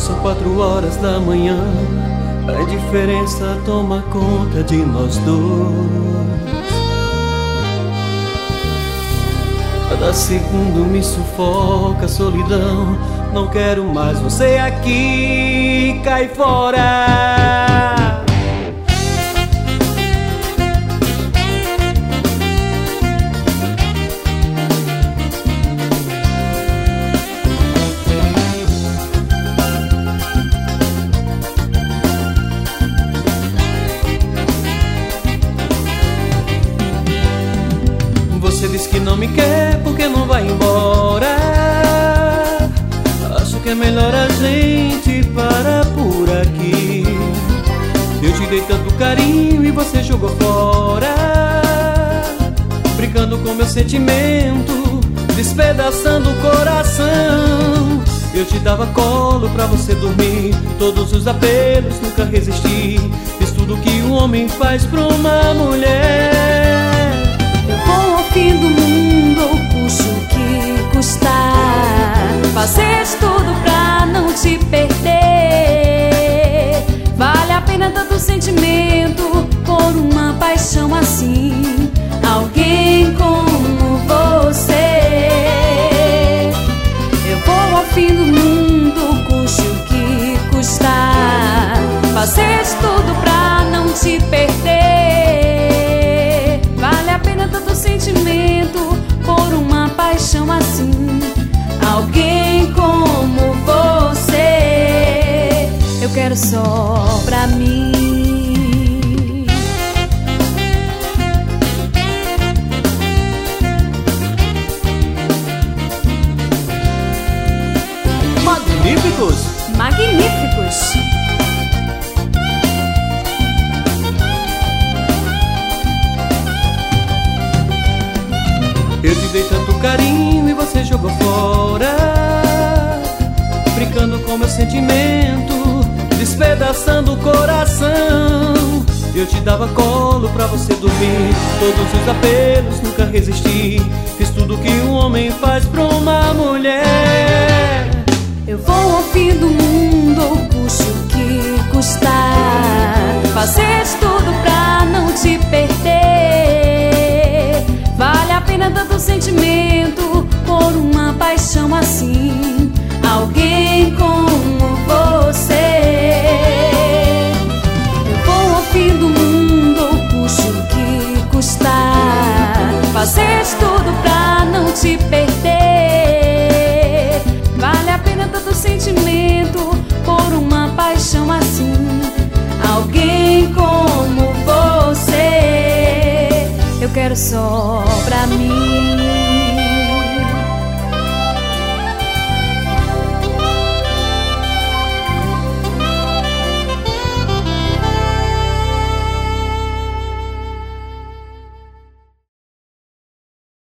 São 4 horas da manhã, a indiferença toma conta de nós dois. Cada segundo me sufoca a solidão. Não quero mais você aqui, cai fora. Você diz que não me quer porque não vai embora. Acho que é melhor a gente parar por aqui. Eu te dei tanto carinho e você jogou fora, brincando com meu sentimento, despedaçando o coração. Eu te dava colo pra você dormir, todos os apelos nunca resisti. Fiz tudo que um homem faz pra uma mulher. Eu vou ao fim do mundo, ou custe o que custar. Fazer tudo pra não te perder. Vale a pena tanto sentimento por uma paixão assim. Alguém como você. Eu vou ao fim do mundo, custe o que custar. Fazer tudo pra não te perder. Vale a pena tanto sentimento por uma paixão assim. Alguém como você, eu quero só pra mim. Magníficos! Magníficos! Eu te dei tanto carinho e você jogou fora, brincando com meu sentimento, despedaçando o coração. Eu te dava colo pra você dormir, todos os apelos nunca resisti. Fiz tudo que um homem faz pra uma mulher. Eu vou ao fim do mundo, ou custe o que custar. Fazer tudo pra não te perder. Vale a pena tanto sentimento por uma paixão assim. Alguém como você. Eu vou ao fim do mundo, ou custe o que custar. Fazer tudo pra não te perder. Vale a pena tanto sentimento por uma paixão assim. Alguém como você, eu quero só pra mim.